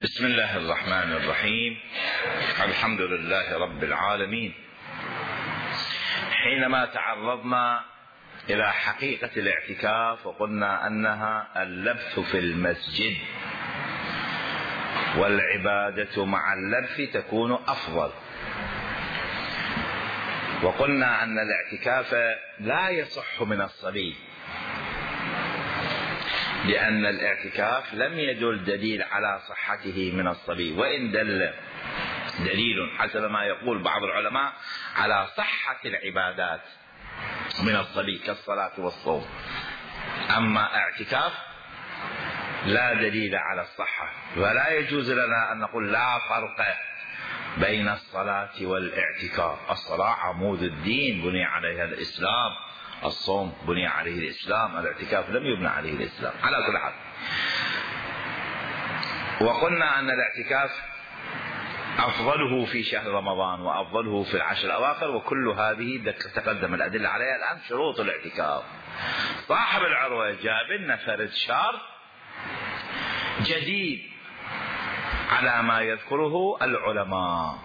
بسم الله الرحمن الرحيم. الحمد لله رب العالمين. حينما تعرضنا إلى حقيقة الاعتكاف وقلنا أنها اللبث في المسجد، والعبادة مع اللبث تكون أفضل، وقلنا أن الاعتكاف لا يصح من الصبي، لأن الاعتكاف لم يدل دليل على صحته من الصبي، وإن دل دليل حسب ما يقول بعض العلماء على صحة العبادات من الصبي كالصلاة والصوم. أما اعتكاف لا دليل على الصحة، ولا يجوز لنا أن نقول لا فرق بين الصلاة والاعتكاف. الصلاة عمود الدين بني عليها الإسلام، الصوم بني عليه الإسلام، الاعتكاف لم يبنى عليه الإسلام. على كل حال، وقلنا أن الاعتكاف أفضله في شهر رمضان وأفضله في العشر الأواخر، وكل هذه تقدم الأدلة عليها. الآن شروط الاعتكاف. صاحب العروة جاب لنا فرد شرط جديد على ما يذكره العلماء،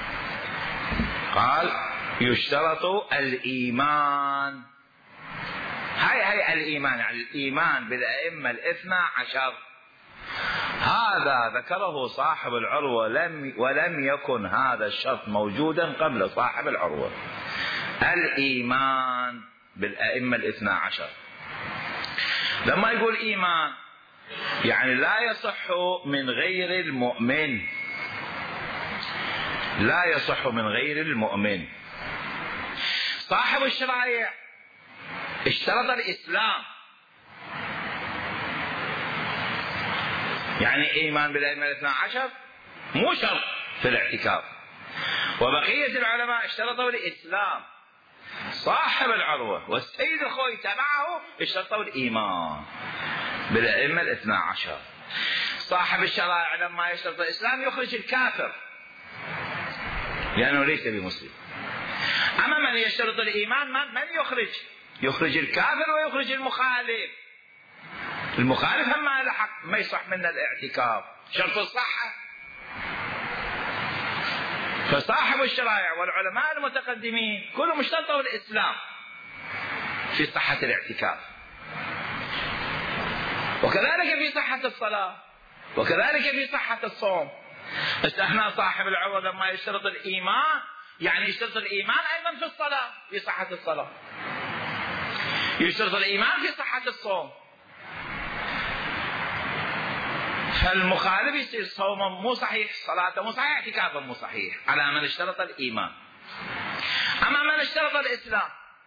قال يشترط الإيمان. هاي الإيمان، يعني الإيمان بالأئمة الاثنى عشر. هذا ذكره صاحب العروة ولم يكن هذا الشرط موجودا قبل صاحب العروة. الإيمان بالأئمة الاثنى عشر. لما يقول إيمان يعني لا يصح من غير المؤمن، لا يصح من غير المؤمن. صاحب الشرائع اشترط الإسلام، يعني إيمان بالأئمة الاثنى عشر مو شرط في الاعتكاف، وبقية العلماء اشترطوا الإسلام. صاحب العروة والسيد الخوي تبعه اشترطوا الإيمان بالأئمة الاثنى عشر. صاحب الشرائع لما يشترط الإسلام يخرج الكافر لأنه ليس بمسلم. أما من يشترط الإيمان من يخرج الكافر ويخرج المخالف. المخالف هم على حق، ما يصح منه الاعتكاف، شرط الصحة. فصاحب الشرائع والعلماء المتقدمين كلهم اشترطوا الإسلام في صحة الاعتكاف، وكذلك في صحة الصلاة، وكذلك في صحة الصوم. استثنى صاحب العروة لما يشترط الإيمان، يعني يشترط الإيمان أيضا في الصلاة، في صحة الصلاة، يشترط الإيمان في صحة الصوم. فالمخالف يصير صومه مو صحيح، صلاته مو صحيح، اعتكافه مو صحيح على من اشترط الإيمان. أما من اشترط الإسلام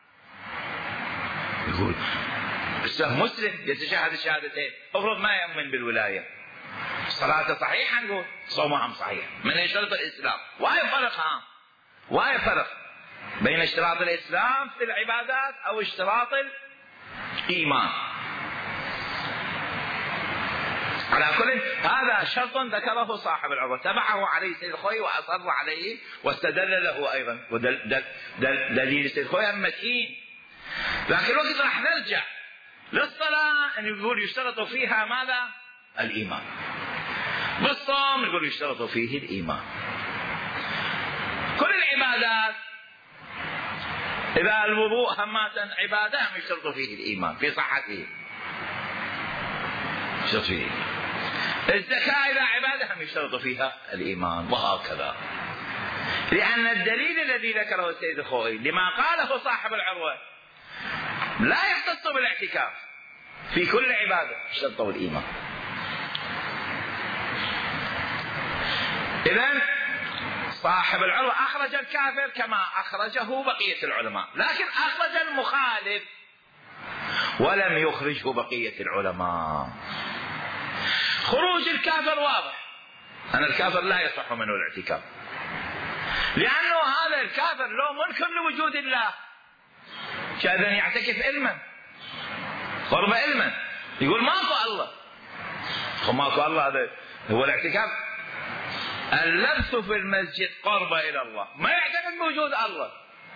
يقول مسلم يتشهد الشهادتين، افرض ما يؤمن بالولاية، صلاته صحيحة نقول صومه هم صحيح. من يشترط الإسلام واي فرق بين اشتراط الإسلام في العبادات أو اشتراط الإيمان. على كل هذا شرط ذكره صاحب العروة، تبعه عليه سيد الخوي وأصر عليه واستدل له أيضا، ودليل سيد الخوي متين. لكن وقت راح نرجع للصلاة أن يقول يشترط فيها ماذا؟ الإيمان. بالصوم يقول يشترط فيه الإيمان. كل العبادات، إذا الوضوء هماتا عبادة هم يشترط فيه الإيمان في صحته، يشترط فيه. الزكاة إذا عبادة هم يشترط فيها الإيمان، وهكذا. لأن الدليل الذي ذكره السيد الخوئي لما قاله صاحب العروة لا يختص بالاعتكاف، في كل عبادة اشترطوا الإيمان. إذن صاحب العروة أخرج الكافر كما أخرجه بقية العلماء، لكن أخرج المخالف ولم يخرجه بقية العلماء. خروج الكافر واضح أن الكافر لا يصح منه الاعتكاف، لأنه هذا الكافر لو منكر لوجود الله كأذن يعتكف علما، قرب علما، يقول ماكو الله. ماكو الله، هذا هو الاعتكاف. اللبث في المسجد قرب إلى الله، ما يعتقد بوجود الله،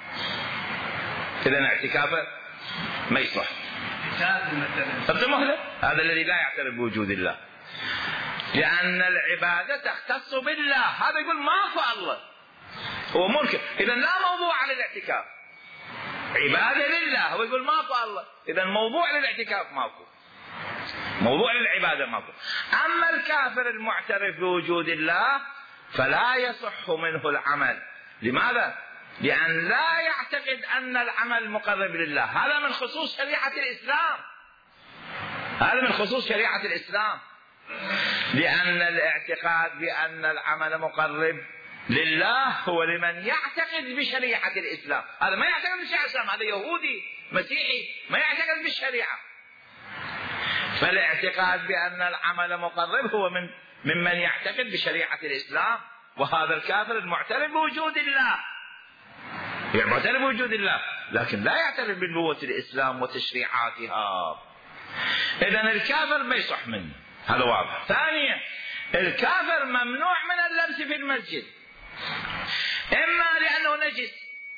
إذن اعتكافه ما يصح. هذا الذي لا يعترف بوجود الله لأن العبادة تختص بالله. هذا يقول ماكو الله، هو منكر، إذا لا موضوع للاعتكاف. عبادة لله، هو يقول ماكو الله، إذا موضوع للاعتكاف ماكو، موضوع للعبادة ماكو. أما الكافر المعترف بوجود الله فلا يصح منه العمل. لماذا؟ لأن لا يعتقد أن العمل مقرب لله. هذا من خصوص شريعة الإسلام، هذا من خصوص شريعة الإسلام، لأن الاعتقاد بأن العمل مقرب لله هو لمن يعتقد بشريعة الإسلام. هذا ما يعتقد بشريعة الإسلام، هذا يهودي مسيحي ما يعتقد بالشريعة. فالاعتقاد بأن العمل مقرب هو ممن يعتقد بشريعة الإسلام، وهذا الكافر المعترف بوجود الله، يعني معترف بوجود الله لكن لا يعترف بنبوة الإسلام وتشريعاتها. إذن الكافر ما يصح منه، هذا واضح. ثانيا، الكافر ممنوع من اللبس في المسجد، إما لأنه نجس،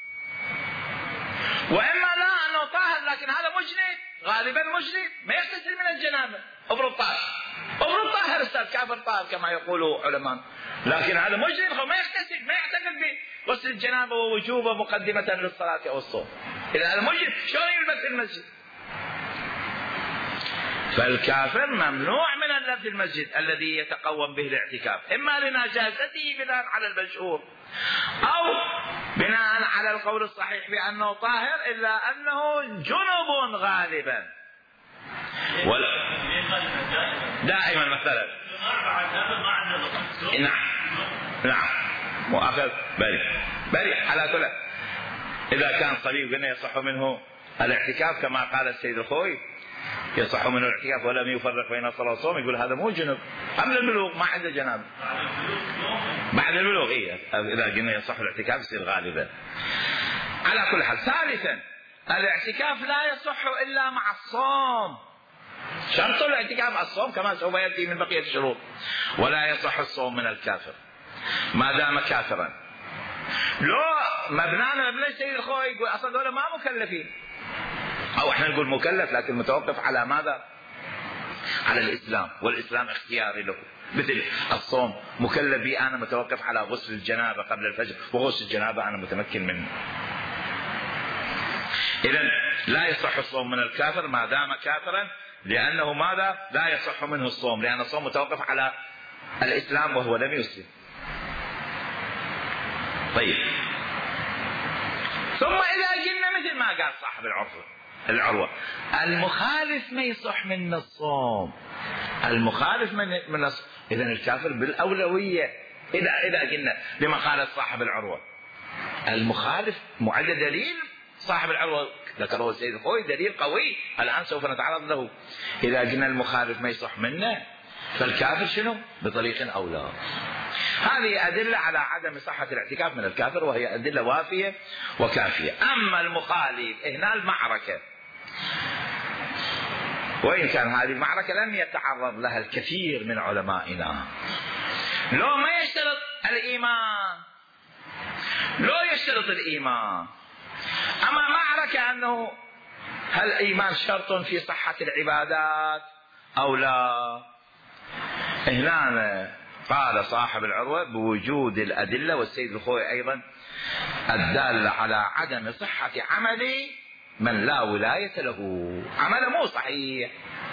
وإما لا أنه طاهر، لكن هذا مجنب، غالبا مجنب ما يغتسل من الجنابة. افرض طاهر أستاذ، كافر طاهر كما يقول علماء، لكن هذا مجنب ما يغتسل، ما يعتقد بغسل الجنابة ووجوبه مقدمة للصلاة أو الصوم. إذا هذا مجنب شلون يلبس في المسجد؟ فالكافر ممنوع من اللبس في المسجد الذي يتقوم به الاعتكاف، إما لنجاسته بناء على المشهور، أو بناء على القول الصحيح بأنه طاهر إلا أنه جنب غالبا. دائما مثلا نعم مؤخذ بريء على كل. إذا كان صليب قلنا يصح منه الاعتكاف كما قال السيد الخوي، يصح منه الاعتكاف ولم يفرق بين الصلاة والصوم. يقول هذا مو جنب، قبل البلوغ ما عنده جنابة، بعد البلوغ إذا قلنا يصح الاعتكاف يصير غالبا. على كل حال. ثالثا، الاعتكاف لا يصح إلا مع الصوم، شرط الاعتكاف الصوم كما سوف يأتي من بقية الشروط. ولا يصح الصوم من الكافر ما دام كافرا. لو مبنانا مبنى السيد الخوي يقول أصلا دولة ما مكلفين، أو احنا نقول مكلف لكن متوقف على ماذا؟ على الإسلام، والإسلام اختياري له. مثل الصوم مكلف بي أنا متوقف على غسل الجنابة قبل الفجر، وغسل الجنابة أنا متمكن منه. إذن لا يصح الصوم من الكافر ما دام كافرا، لأنه ماذا؟ لا يصح منه الصوم، لأن الصوم متوقف على الإسلام وهو لم يسلم. طيب، ثم إذا قلنا مثل ما قال صاحب العروة المخالف ما يصح من الصوم، المخالف من الصوم، إذن الكافر بالأولوية. إذا قلنا لما قال صاحب العروة المخالف معد دليل صاحب العروة ذكره السيد الخوي دليل قوي الآن سوف نتعرض له. إذا قلنا المخالف ما يصح منه فالكافر شنو؟ بطريق أولى. هذه أدلة على عدم صحة الاعتكاف من الكافر، وهي أدلة وافية وكافية. أما المخالف هنا المعركة، وإن كان هذه المعركة لم يتعرض لها الكثير من علمائنا، لو ما يشترط الإيمان، لو يشترط الإيمان، أما معركة أنه هل الإيمان شرط في صحة العبادات أو لا، هنا قال صاحب العروة بوجود الأدلة، والسيد الخوي أيضا الدالة على عدم صحة عمل من لا ولاية له، عمله مو صحيح،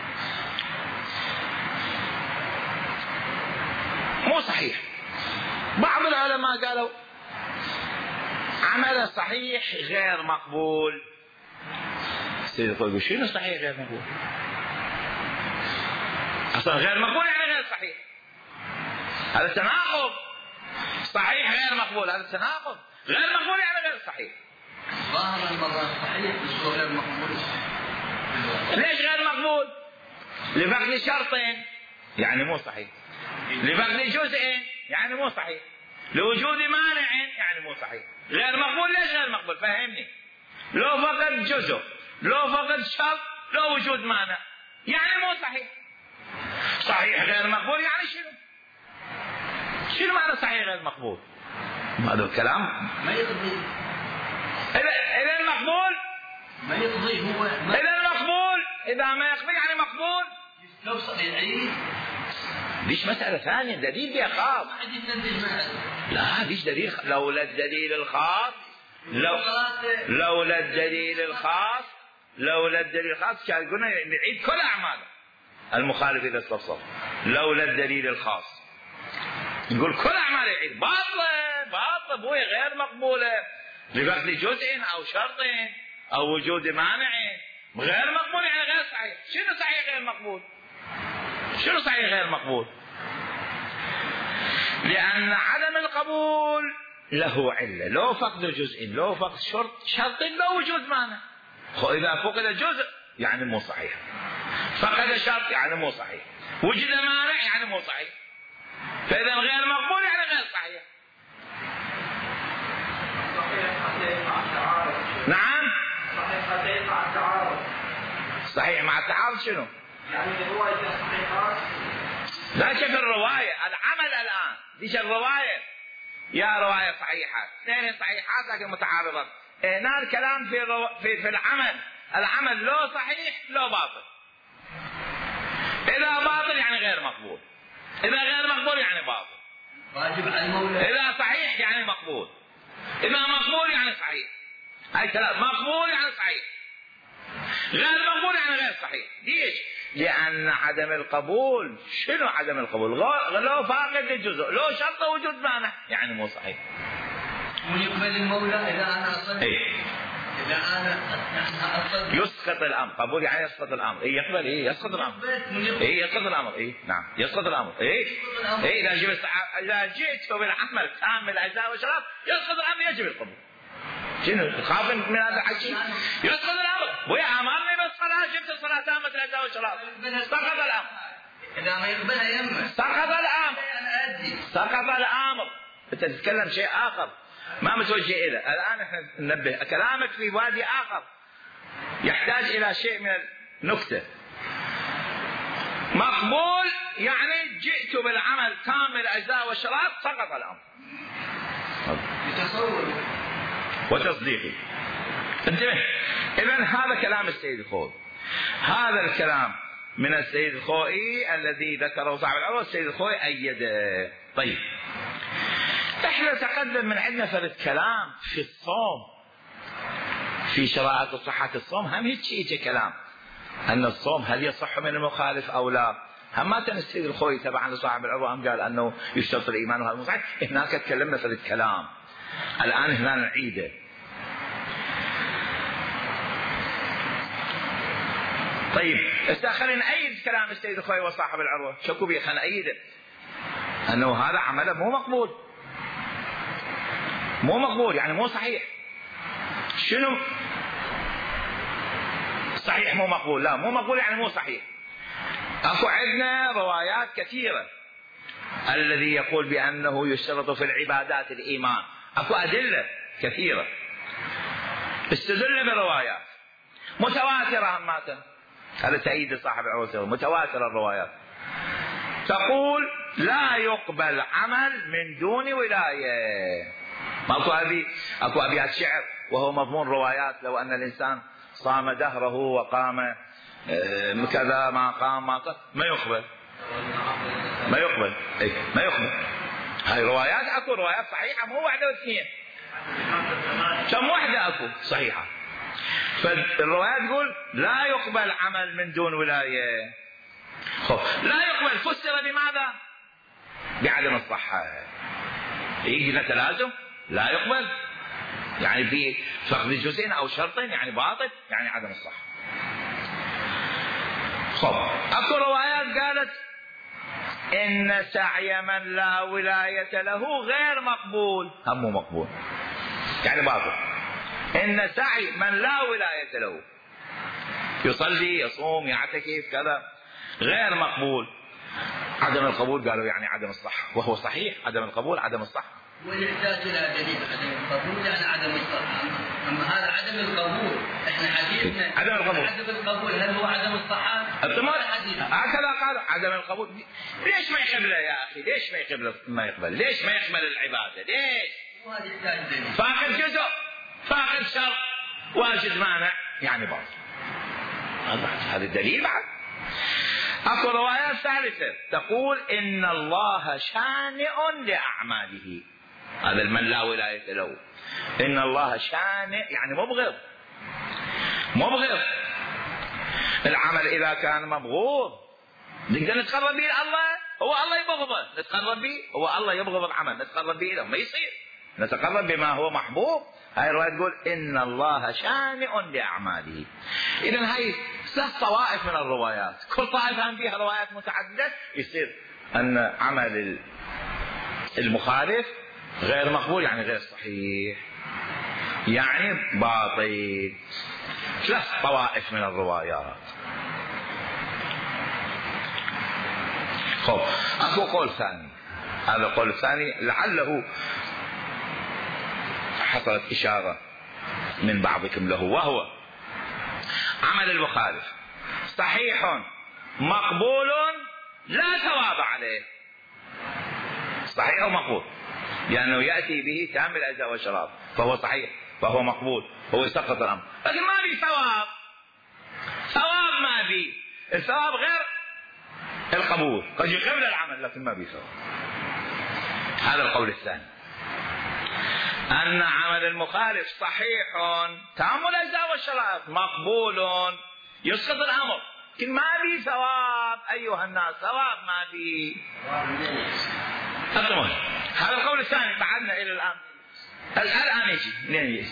مو صحيح. بعض العلماء قالوا عمله صحيح غير مقبول. السيد الخوي يقول شنو صحيح غير مقبول؟ أصلا غير مقبول يعني غير صحيح، هذا تناقض. صحيح غير مقبول هذا تناقض، غير مقبول يعني غير صحيح. ظاهر المرة صحيح بس هو غير مقبول. ليش غير مقبول؟ لفقد شرطين يعني مو صحيح، لفقد جزء يعني مو صحيح، لوجود مانع يعني مو صحيح. غير مقبول ليش غير مقبول؟ فهمني. لو فقد جزء، لو فقد شرط، لو وجود مانع يعني مو صحيح. صحيح غير مقبول يعني شنو معنى صحيح غير مقبول؟ هذا الكلام ما يقضي. إذا المقبول ما يقضي هو إذا المقبول إذا ما يقضي يعني مقبول. لو صحيح ليش مسألة ثانية، دليل بها خاص. لا ليش دليل لولا الدليل الخاص لولا الدليل الخاص كان قلنا نعيد كل أعماله المخالف إذا استصف. لولا الدليل الخاص نقول كل أعماله يعيد. باطل بوي غير مقبولة لفقد جزء أو شرط أو وجود مانع غير مقبول، يعني غير صحيح. شنو صحيح غير مقبول؟ شنو صحيح غير مقبول؟ لأن عدم القبول له علة، لو فقد جزء، لو فقد شرط، لو وجود مانع. إذا فقد جزء يعني مو صحيح، فقد شرط يعني مو صحيح، وجد مانع يعني مو صحيح. فإذا غير مقبول يعني غير صحيح. نعم صحيح مع التعارض. شنو؟ يعني الرواية صحيحة. لا شوف الرواية، العمل الآن ليش الرواية؟ يا رواية صحيحة، اثنين صحيحات لكن متعارضات. هنا الكلام في العمل لو صحيح لو باطل. إذا باطل يعني غير مقبول، إذا غير مقبول يعني باطل. واجب على المولى. إذا صحيح يعني مقبول، إذا مقبول يعني صحيح. هاي كلام مقبول يعني صحيح، غير مقبول يعني غير صحيح. ليش؟ لأن عدم القبول، شنو عدم القبول؟ لو فاقد الجزء، لو شرط وجود مانع يعني مو صحيح. ويقبل المولى إذا أنا أصدق. إذا أنا أصدق يسقط الأمر. قبول يعني يسقط الأمر. يقبل يسقط الأمر. يسقط الأمر. نعم يسقط الأمر. إذا جئت بالعمل كامل أجزاء وشراب يسقط الأمر، يجب القبول. شنو تخاف من هذا الحكي؟ يسقط الأمر. ويا أمرني بالصلاة، جبت الصلاة تامة الأجزاء والشراب، سقط الأمر. إذا ما يقبلها يمه سقط الأمر. أنت تتكلم شيء آخر ما متوجه إليه. الآن احنا ننبه كلامك في وادي آخر يحتاج إلى شيء من النكتة. مقبول يعني جئت بالعمل كامل أجزاء والشراب، سقط الأمر. وتصديقي. انتبه. إذن هذا كلام السيد الخوئي، هذا الكلام من السيد الخوئي الذي ذكره صاحب العروة. السيد الخوئي أيده. طيب احنا تقدم من عندنا فرد كلام في الصوم، في شرائط صحة الصوم، هم هيك كلام أن الصوم هل يصح من المخالف أو لا. هم ما كان السيد الخوئي تبعا لصاحب العروة هم قال أنه يشترط الإيمان وهذا صحيح. هناك تكلمنا فرد كلام، الآن هنا نعيده. طيب خلينا نأيد كلام السيد الخوئي وصاحب العروة. شكو بيه خلينا نأيده أنه هذا عمله مو مقبول يعني مو صحيح. شنو صحيح مو مقبول؟ لا مو مقبول يعني مو صحيح. اكو عندنا روايات كثيرة الذي يقول بأنه يشترط في العبادات الإيمان. اكو أدلة كثيرة استدل بروايات متواترة هماتا. هذا تأييد صاحب العروة، متواترة الروايات تقول لا يقبل عمل من دون ولاية. ماكو اكو ابيات شعر وهو مضمون روايات لو ان الانسان صام دهره وقام كذا ما قام ما يقبل. هاي روايات اكو روايات صحيحه مو واحده واثنين، كم واحده اكو صحيحه. فالروايات تقول لا يقبل عمل من دون ولايه. لا يقبل فسر بماذا؟ بعدم الصحه. يجي تلازم لا يقبل يعني في فقد جزء أو شرط يعني باطل يعني عدم الصحة. اكو روايات قالت إن سعي من لا ولاية له غير مقبول، هم مو مقبول يعني باطل. إن سعي من لا ولاية له يصلي يصوم يعتكف كذا غير مقبول. عدم القبول قالوا يعني عدم الصحة، وهو صحيح عدم القبول عدم الصحة. ونحتاج إلى دليل عدم القبول يعني عدم الصحة. أما هذا عدم القبول إحنا حديثنا عدم القبول هل هو عدم الصحة؟ هكذا قال عدم القبول. ليش ما يقبله يا أخي؟ ليش ما يقبل ليش ما يقبل العبادة؟ ليش؟ فاقد جزء فاقد شرط واجد مانع يعني باطل. هذا الدليل بعد. اكو روايات ثالثة تقول إن الله شانئ لأعماله. هذا من لا ولاية له. إن الله شانئ يعني مبغض. العمل إذا كان مبغوض نقدر نتقرب به الله، هو الله يبغضه نتقرب به، هو الله يبغض العمل نتقرب به له، ما يصير. نتقرب بما هو محبوب. هاي الرواية تقول إن الله شانئ لأعماله. إذن هاي 3 طوائف من الروايات، كل طائفة فيها روايات متعددة، يصير أن عمل المخالف غير مقبول يعني غير صحيح، يعني باطل. 3 طوائف من الروايات. اكو قول ثاني، هذا القول الثاني لعله حصلت إشارة من بعضكم له، وهو عمل المخالف صحيح مقبول لا ثواب عليه. صحيح ومقبول لأنه يأتي به تام الأجزاء والشراب، فهو صحيح، فهو مقبول، هو يسقط الأمر، لكن ما بي ثواب. ما بي الثواب غير القبول، قد يقبل العمل لكن ما بي ثواب. هذا القول الثاني، أن عمل المخالف صحيح تام الأجزاء والشراب مقبول يسقط الأمر، لكن ما بي ثواب. أيها الناس ثواب ما بي. هذا القول الثاني. بعدنا إلى الآن يجي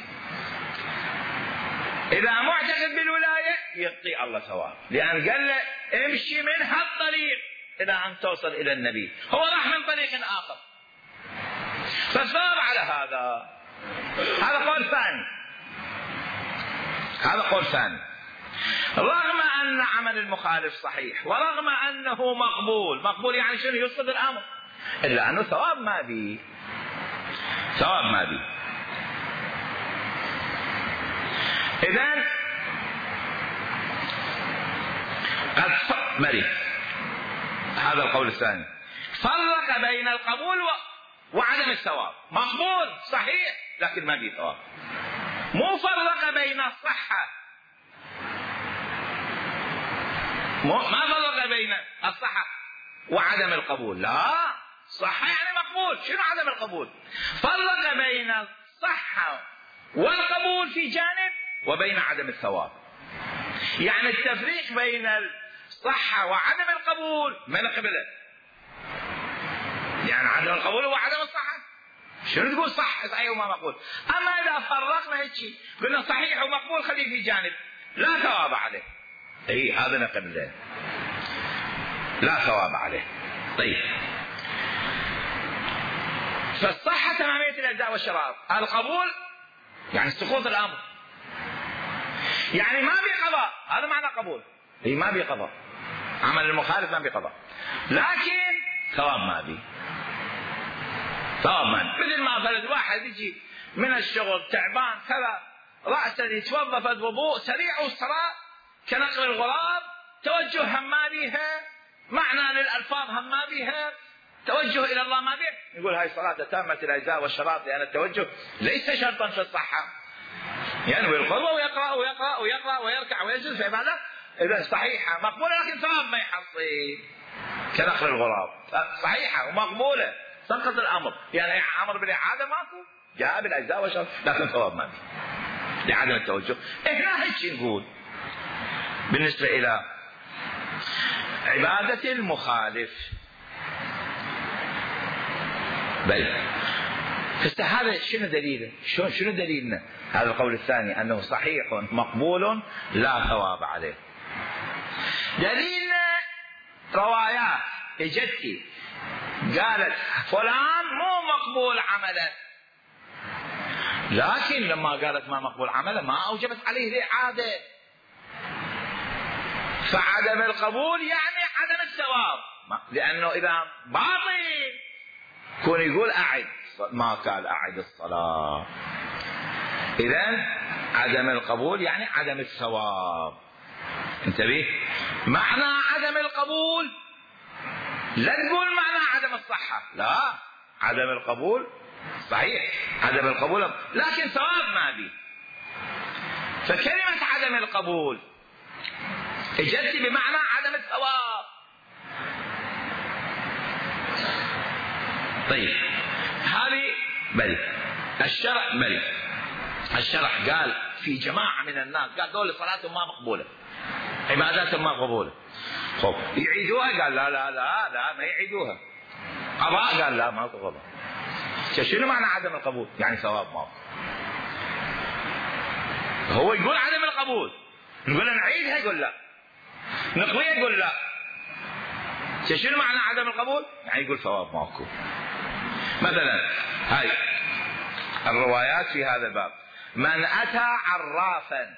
إذا معتقد بالولاية يعطي الله ثواب، لأن قال له امشي من هالطريق إلى أن توصل إلى النبي، هو راح من طريق آخر فالثواب على هذا. هذا قول ثاني. رغم أن عمل المخالف صحيح ورغم أنه مقبول يعني شنو؟ يسقط الأمر، إلا أنه ثواب ما بي. إذن قد هذا القول الثاني فرق بين القبول وعدم الثواب. مقبول صحيح لكن ما بي ثواب. مو فرق بين الصحة، ما فرق بين الصحة وعدم القبول، لا، صحة يعني مقبول. شنو عدم القبول؟ فرق بين الصحة والقبول في جانب وبين عدم الثواب. يعني التفريق بين الصحة وعدم القبول من قبله، يعني عدم القبول هو عدم الصحة. شنو تقول صحيح وما مقبول؟ أما إذا فرقنا هيك قلنا صحيح ومقبول خليه في جانب لا ثواب عليه، هذا نقبله لا ثواب عليه. طيب، فالصحة تمامية الأجزاء والشراب، القبول يعني سقوط الأمر، يعني ما بي قضاء. هذا معنى قبول، ما بي قضاء. عمل المخالف ما بي قضاء، لكن ثواب ما بي. مثل ما فرض واحد يجي من الشغل تعبان كذا، رأسه يتوظف الوضوء سريع والصلاة كنقل الغراب، توجه هم ما بيها، معنى للألفاظ هم ما بيها، توجه إلى الله ما بيه، يقول هاي صلاة تامة الأجزاء والشراب، لأن التوجه ليس شرطا في الصحة. يعني بالقدوة ويقرأ ويركع ويسجد في عبادة إذا صحيحة مقبولة، لكن ثواب ما يحصل كنقل الغراب. صحيحة ومقبولة سقط الأمر، يعني أمر بالإعادة ماكو، جاء بالأجزاء والشراب لكن ثواب ما فيه لعدم التوجه. إحنا هيك نقول بالنسبة إلى عبادة المخالف. هذا شنو دليله؟ شنو دليلنا؟ هذا القول الثاني أنه صحيح مقبول لا ثواب عليه. دليلنا روايات اجتي قالت فلان مو مقبول عمله، لكن لما قالت ما مقبول عمله ما أوجبت عليه الإعادة. فعدم القبول يعني عدم الثواب، لأنه إذا باطل كون يقول أعد، ما قال أعد الصلاة. إذن عدم القبول يعني عدم الثواب. انتبه، معنى عدم القبول لا تقول معنى عدم الصحة، لا، عدم القبول صحيح، عدم القبول لكن ثواب ما بي. فكلمة عدم القبول اجت بمعنى عدم الثواب، طيب هذه بل الشرع بل الشرع قال في جماعة من الناس قال دول صلاتهم ما مقبولة، عباداتهم ما مقبولة. خب يعيدوها؟ قال لا لا لا لا ما يعيدوها. قضاء؟ قال لا ما قضاء. شنو معنى عدم القبول؟ يعني ثواب ما هو يقول عدم القبول، نقول نعيدها يقول لا، نقضيها يقول لا. شنو معنى عدم القبول؟ يعني يقول ثواب ماكو. مثلا هاي الروايات في هذا الباب: من أتى عرافا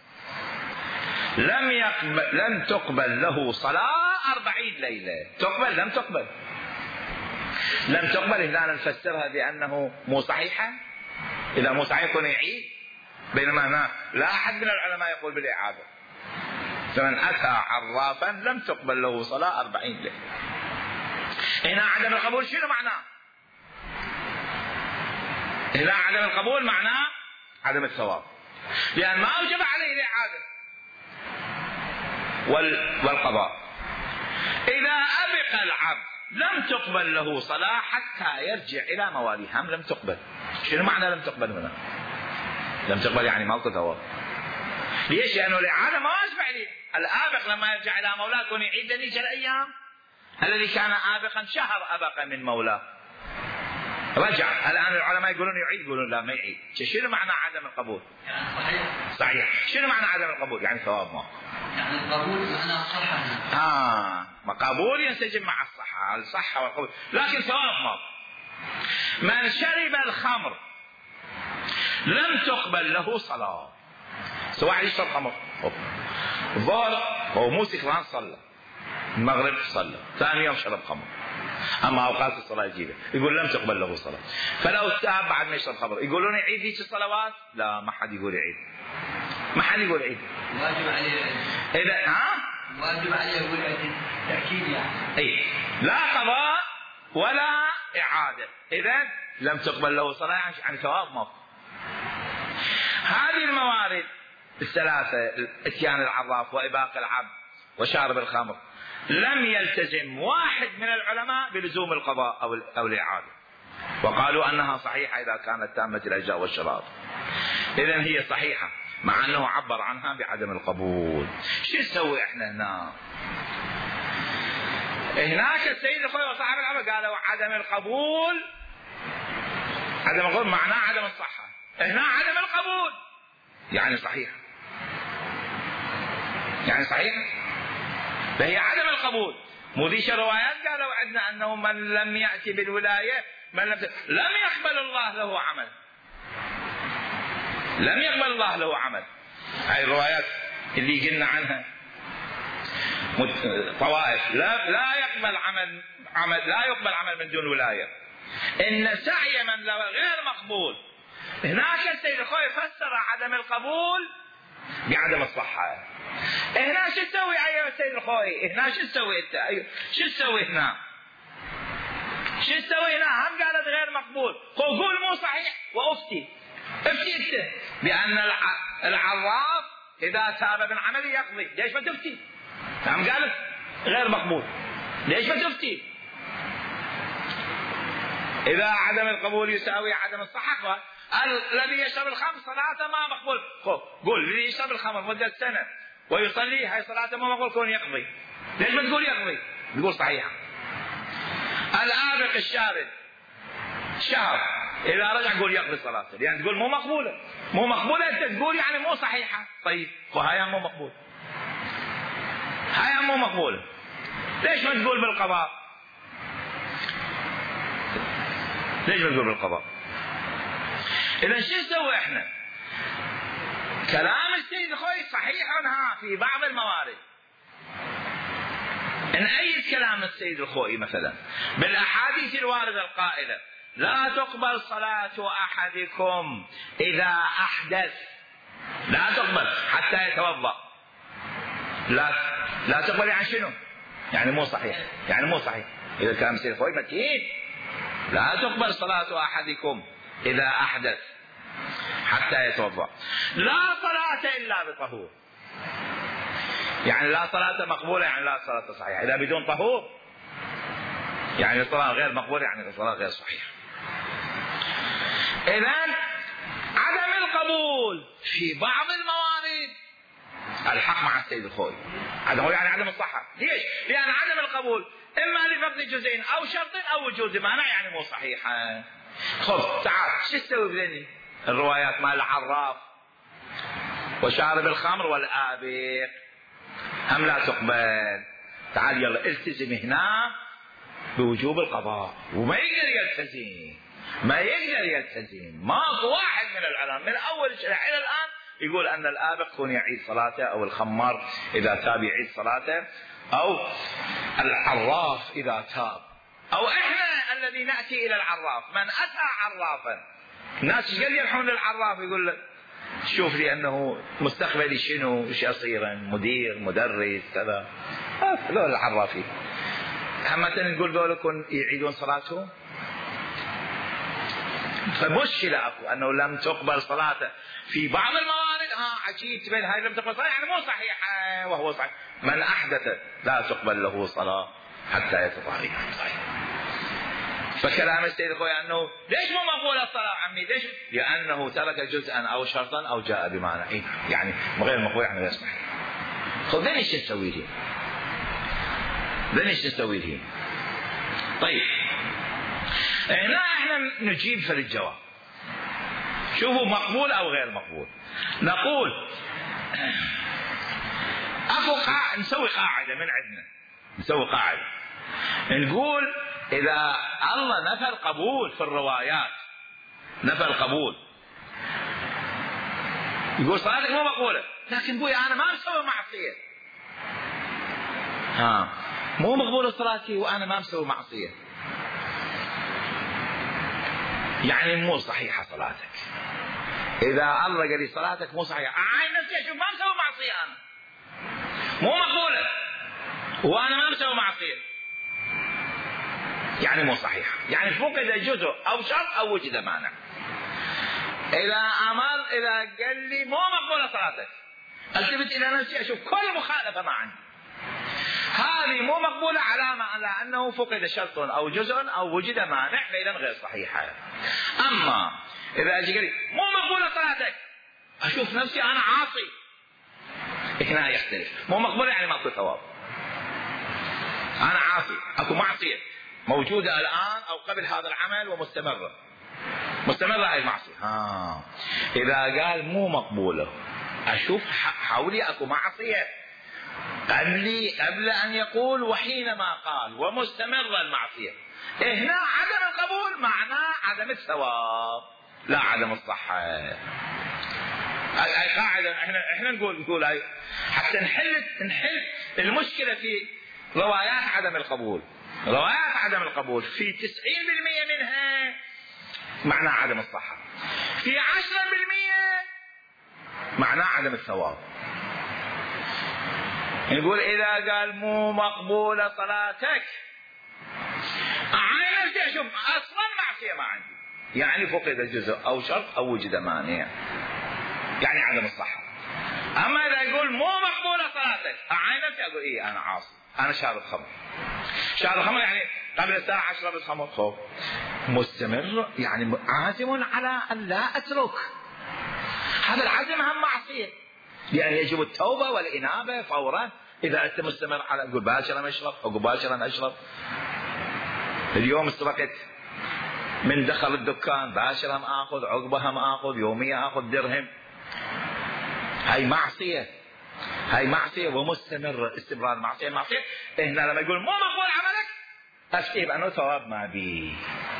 لم تقبل له صلاة 40 ليلة. تقبل؟ لم تقبل. لم تقبل إذا نفسرها بأنه مو صحيحة، إذا مو صحيح يكون يعيد، بينما هنا لا أحد من العلماء يقول بالإعادة. فمن أتى عرافا لم تقبل له صلاة 40 ليلة. هنا عدم القبول شنو معناه؟ هنا عدم القبول معناه عدم الثواب، لأن ما أوجب عليه الإعادة والقضاء. إذا أبق العبد لم تقبل له صلاة حتى يرجع إلى مواليه. هم لم تقبل. شنو معنى لم تقبل هنا؟ لم تقبل يعني ماكو ثواب. ليش؟ لأنه الإعادة ما واجب عليه. الآبق لما يرجع إلى مولاه يكون يعيد ذلك الأيام. الذي كان آبقا شهر أبق من مولاه رجع. الآن العلماء يقولون يعيد، يقولون لا ما يعيد. شنو معنى عدم القبول؟ صحيح. شنو معنى عدم القبول؟ يعني ثواب ما. يعني القبول معناه الصحة. قبول ينسجم مع الصحة، الصحة والقبول، لكن ثواب ما. من شرب الخمر لم تقبل له صلاة. سواء يشرب خمر، الظهر هو مو سكران صلى، المغرب صلى، ثاني يوم شرب خمر، أما أوقات الصلاة يجيبه، يقول لم تقبل له صلاة. فلو تاب بعد ما يشرب خمر يقولون يعيد ذيك الصلوات؟ لا، ما حد يقول يعيد، ما حد يقول يعيد. واجب عليه. إذا واجب عليه يقول يعيد تأكيد يعني. أي لا قضاء ولا إعادة. إذا لم تقبل له صلاة يعني ثواب ما. هذه الموارد الثلاثة: اتيان العراف وإباق العبد وشارب الخمر، لم يلتزم واحد من العلماء بلزوم القضاء أو الإعادة، وقالوا أنها صحيحة إذا كانت تامة الأجزاء والشرائط. إذن هي صحيحة مع أنه عبر عنها بعدم القبول. شو نسوي إحنا هنا؟ هناك السيد الخوي وصاحب العمل قالوا عدم القبول، عدم القبول معناه عدم الصحة. هنا عدم القبول يعني صحيح، يعني صحيح، فهي عدم القبول. مو ذيش الروايات قالوا عندنا أنه من لم يأتي بالولاية لم يقبل الله له عمل، لم يقبل الله له عمل. هاي الروايات اللي قلنا عنها طوائف لا يقبل عمل لا يقبل عمل من دون ولاية. إن سعي من غير مقبول. هناك السيد الخوي فسر عدم القبول بعدم الصحة. هنا شو تسوي أيها السيد الخوي؟ هنا شو تسوي أنت؟ شو تسوي هنا؟ شو تسوي هنا؟ هم قالت غير مقبول، قول مو صحيح وأفتي أنت بأن العراف إذا تاب من عمله يقضي. ليش ما تفتي؟ هم قالت غير مقبول، ليش ما تفتي؟ إذا عدم القبول يساوي عدم الصحة، الذي يشرب الخمر صلاته ما مقبول. قول الذي يشرب الخمر مدة سنة ويصلي هاي صلاته ما مقبول كون يقضي. ليش ما تقول يقضي؟ تقول صحيحة. الآبق الشارد شهر إذا رجع قول يقضي صلاته، يعني تقول مو مقبولة. مو مقبولة أنت تقول يعني مو صحيحة. طيب وهاي مو مقبول، هاي مو مقبولة، ليش ما تقول بالقضاء؟ ليش ما تقول بالقضاء؟ إذا شو نسوي إحنا؟ كلام السيد الخوي صحيح في بعض الموارد. نأيد كلام السيد الخوي مثلا بالأحاديث الواردة القائلة: لا تقبل صلاة أحدكم إذا أحدث، لا تقبل حتى يتوضأ. لا تقبل يعني شنو؟ يعني مو صحيح، يعني مو صحيح. إذا كلام السيد الخوي متين: لا تقبل صلاة أحدكم إذا أحدث حتى يتوضأ. لا صلاة إلا بطهور، يعني لا صلاة مقبولة، يعني لا صلاة صحيحة إذا بدون طهور. يعني الصلاة غير مقبولة، يعني الصلاة غير صحيحة. إذن عدم القبول في بعض الموارد الحق مع السيد الخوي، يعني عدم الصحة. ليش؟ لأن عدم القبول إما لفقد جزئين أو شرط أو وجود مانع، يعني مو صحيحة. خب تعال شو تسوي بذني الروايات مال العراف وشارب الخمر والآبق هم لا تقبل؟ تعال يلا التزم هنا بوجوب القضاء، وما يقدر يلتزم، ما يقدر يلتزم. ماكو واحد من العلماء من أول الشرع إلى الآن يقول أن الآبق يكون يعيد صلاته، أو الخمار إذا تاب يعيد صلاته، أو العراف إذا تاب، أو إحنا الذي نأتي إلى العراف. من أتى عرافا، الناس ايش قد يروحون للعراف يقول لك شوف لي أنه مستقبلي شنو، ايش أصير مدير مدرس كذا. ذول العرافين هم نقول ذولكم يعيدون صلاتهم. فمشكلة أكو أنه لم تقبل صلاته في بعض الموارد. عجيب تبين هاي لم تقبل صلاة يعني مو صحيحة، وهو صحيح. من أحدث لا تقبل له صلاة حتى يتطهر. فكلام السيد الخوي أنه ليش مو مقبولة الصلاة عمي؟ ليش؟ لأنه ترك جزءا أو شرطا أو جاء بمعنى يعني غير مقبول، يعني غير صحيح. خذ ذني ايش نسوي له؟ ذني ايش نسوي له؟ طيب هنا احنا نجيب في الجواب. شوفوا مقبول او غير مقبول. نقول نسوي قاعدة من عندنا، نسوي قاعدة نقول اذا الله نفى القبول في الروايات، نفى القبول، يقول صلاتك مو مقبولة، لكن بوي انا ما مسوي معصية، مو مقبولة صلاتي وانا ما مسوي معصية، يعني مو صحيحة صلاتك. إذا الله قال لي صلاتك مو صحيحة، أعاين نفسي أشوف ما مسوي معصية، أنا مو مقبولة وأنا ما مسوي معصية، يعني مو صحيحة، يعني فقد جزء أو شرط أو وجد مانع. إذا قال لي مو مقبولة صلاتك، التفت إلى نفسي أشوف كل مخالفة ما عندي، هذه مو مقبولة علامة على أنه فقد شرط أو جزء أو وجد مانع، فإذا غير صحيحة. أما إذا أجي قال مو مقبولة صلاتك، أشوف نفسي أنا عاصي، هنا يختلف. مو مقبولة يعني ماكو ثواب، أنا عاصي، أكو معصية موجودة الآن أو قبل هذا العمل ومستمرة هاي المعصية. إذا قال مو مقبولة، أشوف حولي أكو معصية قبل أن يقول وحينما قال ومستمر المعصية. هنا عدم القبول معناه عدم الثواب لا عدم الصحة. هاي قاعدة احنا نقول هاي حتى نحل المشكلة في روايات عدم القبول. روايات عدم القبول في 90% منها معناه عدم الصحة، في 10% معناه عدم الثواب. يقول إذا قال مو مقبولة صلاتك، أعاين نفسي أشوف أصلا معصية ما عندي، يعني فقد جزء أو شرط أو وجد مانع، يعني عدم الصحة. أما إذا يقول مو مقبولة صلاتك، أعاين نفسي أقول أنا عاصي، أنا شارب خمر. شارب خمر يعني قبل الساعة أشرب الخمر، خب مستمر، يعني عازم على أن لا أترك. هذا العزم هم معصية، يعني يجب التوبة والإنابة فورا. إذا أنت مستمر على أقول باكرا أشرب، أقول باكرا أشرب. اليوم استرقت من دخل الدكان باكرا آخذ، عقبها ما آخذ، يومية آخذ درهم. هاي معصية ومستمر، استمرار معصية. هنا لما يقول مو مقبول عملك، أشتهي بأنه ثواب ما بيه.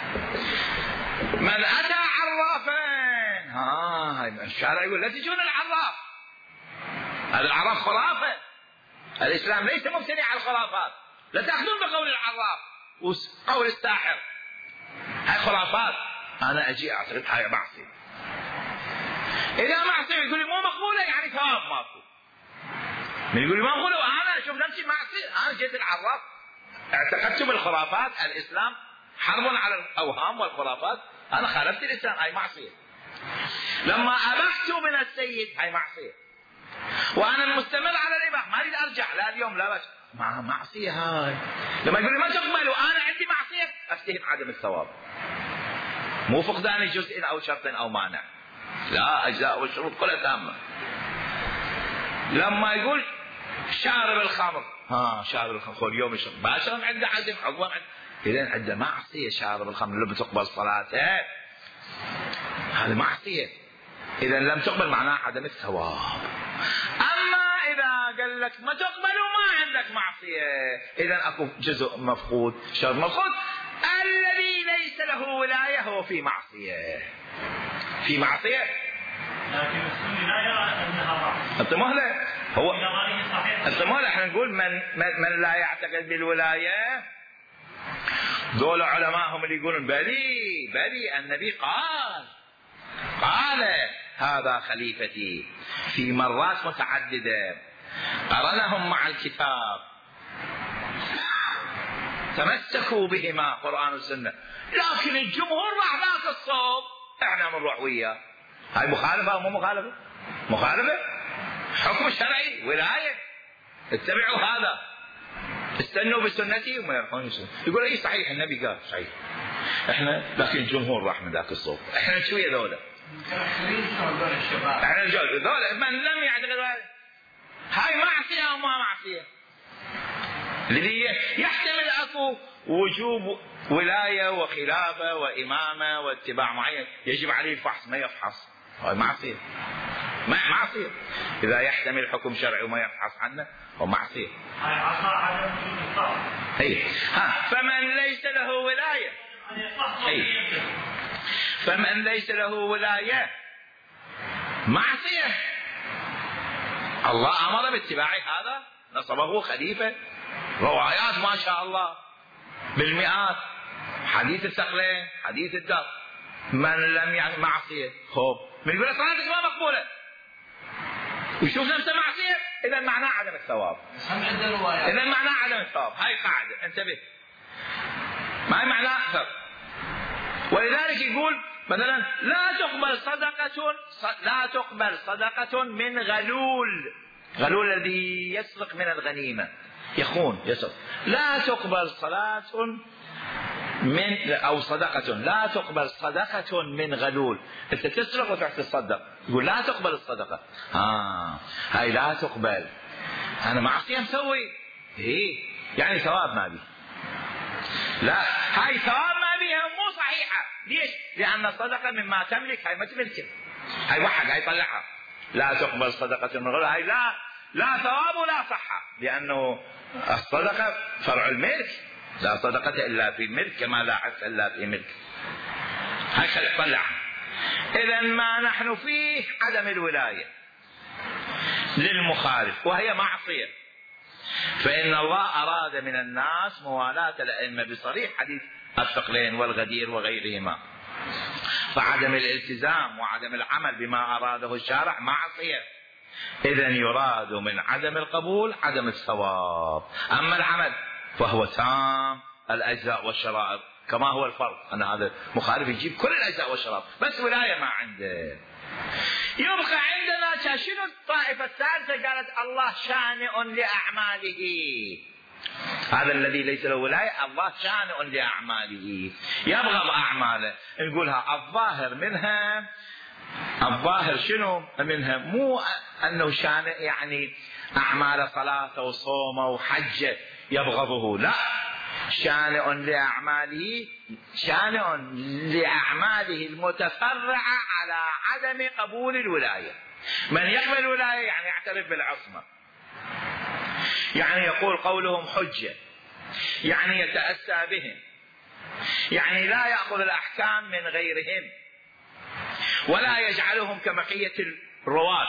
من أتى عرافا، هاي الشارع يقول لا تجون العراف، هذا العراف خرافة. الإسلام ليس مبتني على الخرافات، لا تأخذون بقول العراف وقول الساحر، هاي خرافات. أنا أجي أعتقد هاي معصية. إذا معصية يقول لي مو مقبولة، يعني ثواب ماكو. من يقول لي ما مقبولة وأنا أشوف نفسي معصية، أنا جيت العراف اعتقدت بالخرافات. الإسلام حرب على الأوهام والخرافات، أنا خالفت الإسلام، هاي معصية. لما أبحت من السيد، هاي معصية. وأنا مستمر على الإباحة، ما أريد أرجع لا اليوم لا بس مع معصية هاي. لما يقول لي ما تقبل وأنا عندي معصية أفتهم عدم الثواب، مو فقدان جزء أو شرط أو مانع، لا، أجزاء والشروط كلها تامة. لما يقول شارب الخمر، شارب الخمر اليوم يشرب باشر عنده عدم حكم، إذن عنده معصية شارب الخمر لم تقبل صلاته، هذا معصية، إذا لم تقبل معناه عدم الثواب. أما إذا قال لك ما تقبل وما عندك معصية، إذا أكو جزء مفقود، شرط مفقود، الذي ليس له ولاية هو في معصية، في معصية. لكن السني لا يرى أنها معصية. انتبه له، هو انتبه له، احنا نقول من لا يعتقد بالولاية، دول علماءهم اللي يقولون بلي النبي قال هذا خليفتي في مرات متعددة، قرنهم مع الكتاب، تمسكوا بهما قرآن والسنة، لكن الجمهور راح ذاك الصوب احنا بنروح وياه. هاي مخالفة أو مو مخالفة؟ مخالفة، حكم شرعي، ولاية، اتبعوا هذا، استنوا بسنتي وما يروحون يسنوا. يقول اي صحيح النبي قال صحيح، احنا لكن الجمهور راح من ذاك الصوب، احنا شوية ذولا، احنا الجول ذولا من لم يعتقد هاي معصية أو ما معصية، الذي يحتمل أكو وجوب ولاية وخلافة وإمامة واتباع معين يجب عليه الفحص، ما يفحص، هاي معصية، معصية. إذا يحتمل حكم شرعي وما يفحص عنه هو معصية. فمن ليس له ولاية، فمن ليس له ولاية معصية. الله أمر باتباع هذا، نصبه خليفة، روايات ما شاء الله بالمئات، حديث الثقلين، حديث الدار، من لم يعني معصية، خوب من يقول صلاتك ما مقبولة ويشوف نفسه معصية، إذا معناه عدم الثواب، إذا معناه عدم الثواب. هاي قاعدة انتبه، ما هي معناه أكثر. ولذلك يقول مثلا لا تقبل صدقة من غلول الذي يسرق من الغنيمة، يخون يسرق، لا تقبل صلاة من أو صدقة، لا تقبل صدقة من غلول، أنت تسرق وتتصدق، يقول لا تقبل الصدقة، هاي لا تقبل، أنا معصية مسوي، يعني ثواب ما بي، لا هاي ثواب ما بيها مو صحيحة. ليش؟ لأن الصدقة مما تملك، هاي ما تملكها، هاي وحق، هاي طلعها، لا تقبل صدقة من غلول، هاي لا ثواب ولا صحة، لأنه الصدقة فرع الملك، لا صدقة إلا في الملك كما لا عفش إلا في ملك، هاي خلق طلعها. إذا ما نحن فيه عدم الولاية للمخالف وهي معصية، فإن الله أراد من الناس موالاة الأئمة بصريح حديث الثقلين والغدير وغيرهما، فعدم الالتزام وعدم العمل بما أراده الشارع معصية، إذن يراد من عدم القبول عدم الثواب. أما العمل فهو تام الأجزاء والشرائط، كما هو الفرض أن هذا مخالف يجيب كل الأجزاء والشرائط بس ولاية ما عنده. يبقى عندنا شنو الطائفة الثالثة؟ قالت الله شانئ لأعماله، هذا الذي ليس له ولاية الله شانئ لأعماله، يبغض أعماله، نقولها الظاهر منها، الظاهر شنو منها؟ مو أنه شانئ يعني أعمال صلاة وصوم وحج يبغضه، لا، شانئ لأعماله، شانئ لأعماله المتفرعة على عدم قبول الولاية. من يقبل الولاية يعني يعترف بالعصمة، يعني يقول قولهم حجة، يعني يتأسى بهم، يعني لا يأخذ الأحكام من غيرهم ولا يجعلهم كبقية الرواة.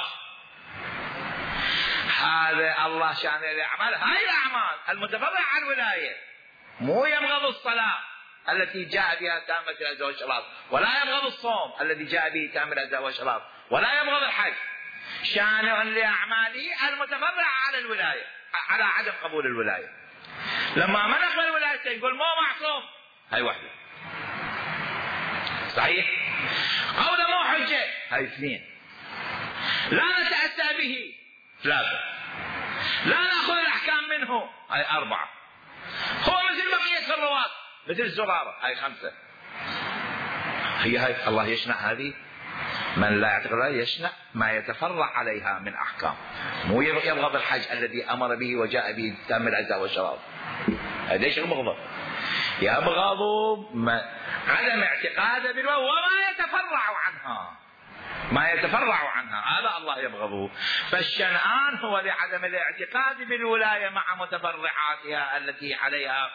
هذا الله شان الأعمال، هاي الأعمال المتفرعة عن الولاية، مو يبغض الصلاة التي جاء بها تامة الأجزاء والشرائط، ولا يبغض الصوم الذي جاء به تامة الأجزاء والشرائط، ولا يبغض الحج، شانع لأعماله المتفرعة على الولاية، على عدم قبول الولاية. لما ما نقبل الولاية يقول مو معصوم، هاي واحدة صحيح، قوله مو حجة، هاي اثنين، لا نتأسى به، ثلاثة، لا نأخذ الأحكام منه، هاي 4. هو مثل بقية الرواة مثل الزرارة، هاي 5. هاي الله يشنع هذه، من لا يعتقد هذا يشنع ما يتفرع عليها من أحكام. مو يبغض الحج الذي أمر به وجاء به تام العزاء والشراب، هذا ايش المغضب؟ يبغض عدم اعتقاد بالولاية وما يتفرع عنها، ما يتفرع عنها، هذا الله يبغضه. فالشنآن هو لعدم الاعتقاد بالولاية مع متفرعاتها التي عليها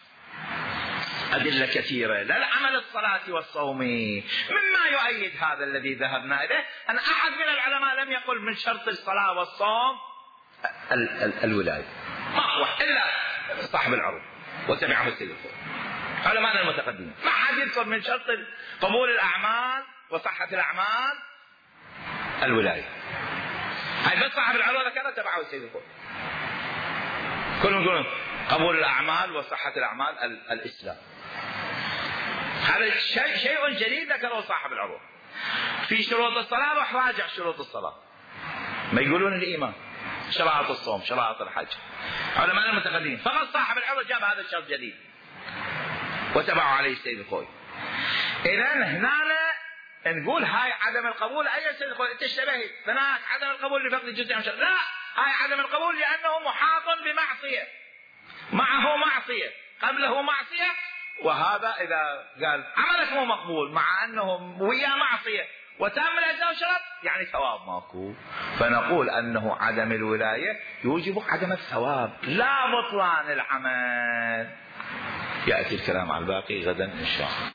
أدلة كثيرة. لا العمل الصلاة والصوم. مما يؤيد هذا الذي ذهبنا إليه أن أحد من العلماء لم يقل من شرط الصلاة والصوم الولاية، ما هو إلا صاحب العروض وتبعه السلف علماء المتقدمين. ما حد يذكر من شرط قبول الأعمال وصحة الأعمال الولاية. هاي بس صاحب العروض ذكرها تبعه السلف، كلهم يقولون قبول الأعمال وصحة الأعمال الإسلام. هذا شيء جديد ذكره صاحب العروض. في شروط الصلاة روح راجع شروط الصلاة، ما يقولون الإيمان، شرائط الصوم، شرائط الحج، علماء المتقدمين. فقط صاحب العروض جاب هذا الشرط جديد وتبعه عليه السيد الخوي. إذن هنا نقول هاي عدم القبول. أي سيد الخوي تشتبهي هناك عدم القبول لفقد جزء من شرط، لا، هاي عدم القبول لأنه محاط بمعصية، معه معصية، قبله معصية، وهذا إذا قال عملك مو مقبول مع أنه ويا معصية وتم الأجزاء والشرط يعني ثواب ماكو. فنقول أنه عدم الولاية يوجب عدم الثواب لا بطلان العمل. يأتي الكلام على الباقي غدا إن شاء الله.